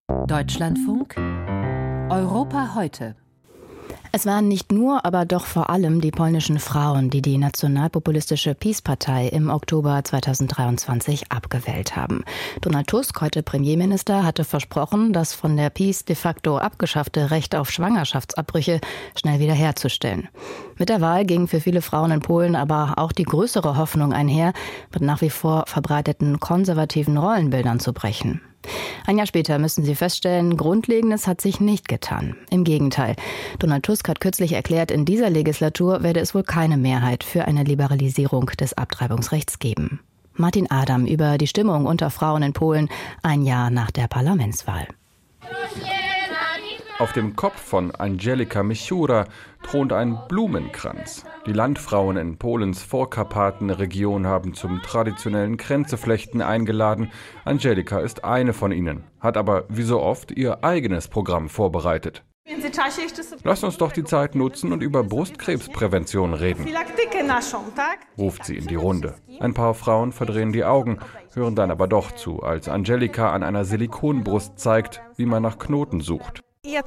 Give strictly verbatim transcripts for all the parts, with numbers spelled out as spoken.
Deutschlandfunk Europa heute. Es waren nicht nur, aber doch vor allem die polnischen Frauen, die die nationalpopulistische PiS-Partei im Oktober zweitausenddreiundzwanzig abgewählt haben. Donald Tusk, heute Premierminister, hatte versprochen, das von der PiS de facto abgeschaffte Recht auf Schwangerschaftsabbrüche schnell wiederherzustellen. Mit der Wahl ging für viele Frauen in Polen aber auch die größere Hoffnung einher, mit nach wie vor verbreiteten konservativen Rollenbildern zu brechen. Ein Jahr später müssen sie feststellen, Grundlegendes hat sich nicht getan. Im Gegenteil. Donald Tusk hat kürzlich erklärt, in dieser Legislatur werde es wohl keine Mehrheit für eine Liberalisierung des Abtreibungsrechts geben. Martin Adam über die Stimmung unter Frauen in Polen ein Jahr nach der Parlamentswahl. Auf dem Kopf von Angelika Michura thront ein Blumenkranz. Die Landfrauen in Polens Vorkarpatenregion haben zum traditionellen Kränzeflechten eingeladen. Angelika ist eine von ihnen, hat aber wie so oft ihr eigenes Programm vorbereitet. Lasst uns doch die Zeit nutzen und über Brustkrebsprävention reden, ruft sie in die Runde. Ein paar Frauen verdrehen die Augen, hören dann aber doch zu, als Angelika an einer Silikonbrust zeigt, wie man nach Knoten sucht.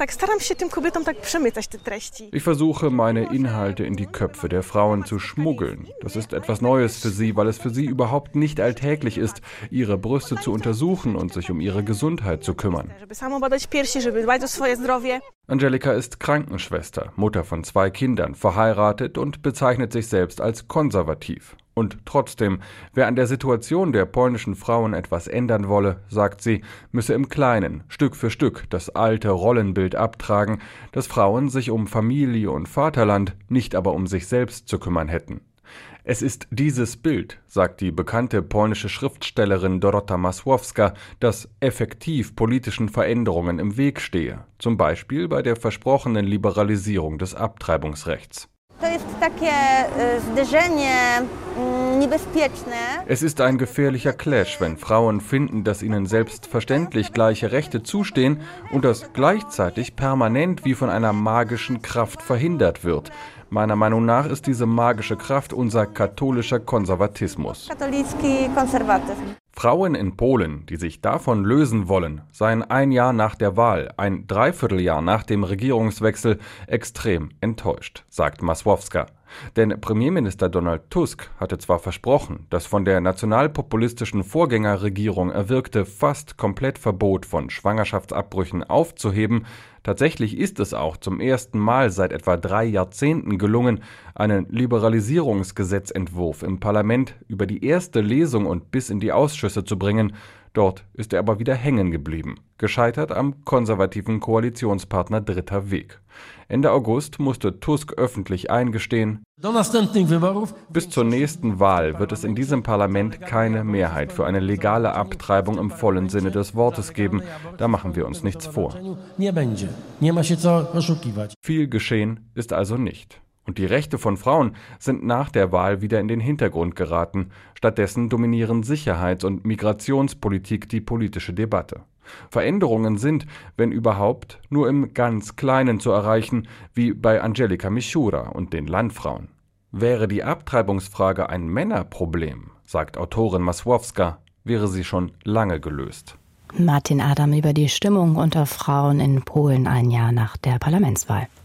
Ich versuche, meine Inhalte in die Köpfe der Frauen zu schmuggeln. Das ist etwas Neues für sie, weil es für sie überhaupt nicht alltäglich ist, ihre Brüste zu untersuchen und sich um ihre Gesundheit zu kümmern. Angelika ist Krankenschwester, Mutter von zwei Kindern, verheiratet und bezeichnet sich selbst als konservativ. Und trotzdem, wer an der Situation der polnischen Frauen etwas ändern wolle, sagt sie, müsse im Kleinen, Stück für Stück, das alte Rollenbild abtragen, dass Frauen sich um Familie und Vaterland, nicht aber um sich selbst zu kümmern hätten. Es ist dieses Bild, sagt die bekannte polnische Schriftstellerin Dorota Masłowska, das effektiv politischen Veränderungen im Weg stehe, zum Beispiel bei der versprochenen Liberalisierung des Abtreibungsrechts. Es ist ein gefährlicher Clash, wenn Frauen finden, dass ihnen selbstverständlich gleiche Rechte zustehen und das gleichzeitig permanent wie von einer magischen Kraft verhindert wird. Meiner Meinung nach ist diese magische Kraft unser katholischer Konservatismus. Frauen in Polen, die sich davon lösen wollen, seien ein Jahr nach der Wahl, ein Dreivierteljahr nach dem Regierungswechsel extrem enttäuscht, sagt Masłowska. Denn Premierminister Donald Tusk hatte zwar versprochen, das von der nationalpopulistischen Vorgängerregierung erwirkte fast Komplettverbot von Schwangerschaftsabbrüchen aufzuheben, tatsächlich ist es auch zum ersten Mal seit etwa drei Jahrzehnten gelungen, einen Liberalisierungsgesetzentwurf im Parlament über die erste Lesung und bis in die Ausschüsse zu bringen. Dort ist er aber wieder hängen geblieben, gescheitert am konservativen Koalitionspartner Dritter Weg. Ende August musste Tusk öffentlich eingestehen, bis zur nächsten Wahl wird es in diesem Parlament keine Mehrheit für eine legale Abtreibung im vollen Sinne des Wortes geben. Da machen wir uns nichts vor. Viel geschehen ist also nicht. Und die Rechte von Frauen sind nach der Wahl wieder in den Hintergrund geraten. Stattdessen dominieren Sicherheits- und Migrationspolitik die politische Debatte. Veränderungen sind, wenn überhaupt, nur im ganz Kleinen zu erreichen, wie bei Angelika Michura und den Landfrauen. Wäre die Abtreibungsfrage ein Männerproblem, sagt Autorin Masłowska, wäre sie schon lange gelöst. Martin Adam über die Stimmung unter Frauen in Polen ein Jahr nach der Parlamentswahl.